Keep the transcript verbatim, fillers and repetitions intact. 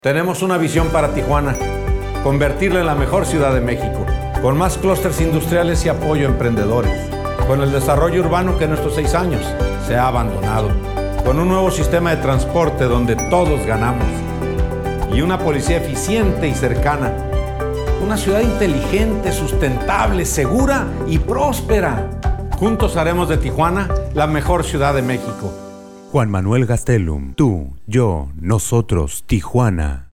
Tenemos una visión para Tijuana, convertirla en la mejor ciudad de México, con más clústeres industriales y apoyo a emprendedores, con el desarrollo urbano que en estos seis años se ha abandonado, con un nuevo sistema de transporte donde todos ganamos, y una policía eficiente y cercana, una ciudad inteligente, sustentable, segura y próspera. Juntos haremos de Tijuana la mejor ciudad de México. Juan Manuel Gastelum, tú, yo, nosotros, Tijuana.